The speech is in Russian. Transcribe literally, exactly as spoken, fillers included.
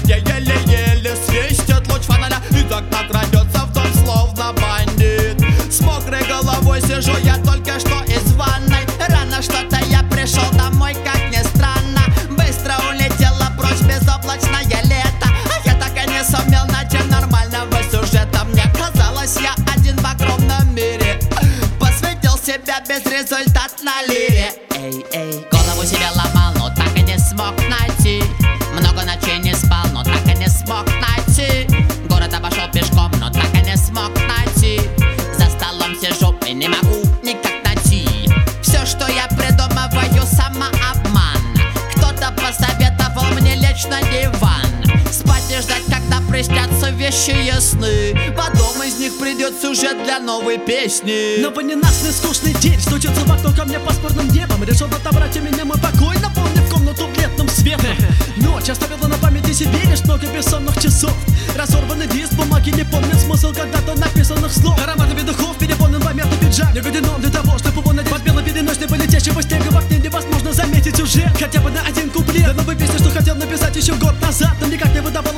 темноте еле-еле свистит луч фонаря, и так накрадется в дом словно бандит. С мокрой головой сижу я только что из ванной. Рано что-то я пришел домой, как ни странно. Быстро улетела прочь безоблачное лето, а я так и не сумел найти нормального сюжета. Мне казалось, я один в огромном мире, посвятил себя безрезультатно лире. Эй, эй, голову себе ломал, но так и не смог найти. Много ночей не спал, но так и не смог найти. Город обошел пешком, но так и не смог найти. За столом сижу и не могу никак найти. Все, что я придумываю, самообман. Кто-то посоветовал мне лечь на диван, спать и ждать, когда приснятся вещи ясны. Потом из них придет сюжет для новой песни. Но по ненастный скучный день стучится в окно ко мне пасмурным небом. Решил отобрать у меня мой покой, наполнив комнату бледным светом. Ночь оставила на памяти себе лишь много бессонных часов. Разорванный лист бумаги не помнит смысл когда-то написанных слов. Ароматами духов переполнен помятый пиджак, негодяном для того, чтобы его надеть. Под белой пеленой полетящего снега в окне невозможно заметить сюжет хотя бы на один куплет. Да новой песни, что хотел написать еще год назад, но никак не выдавал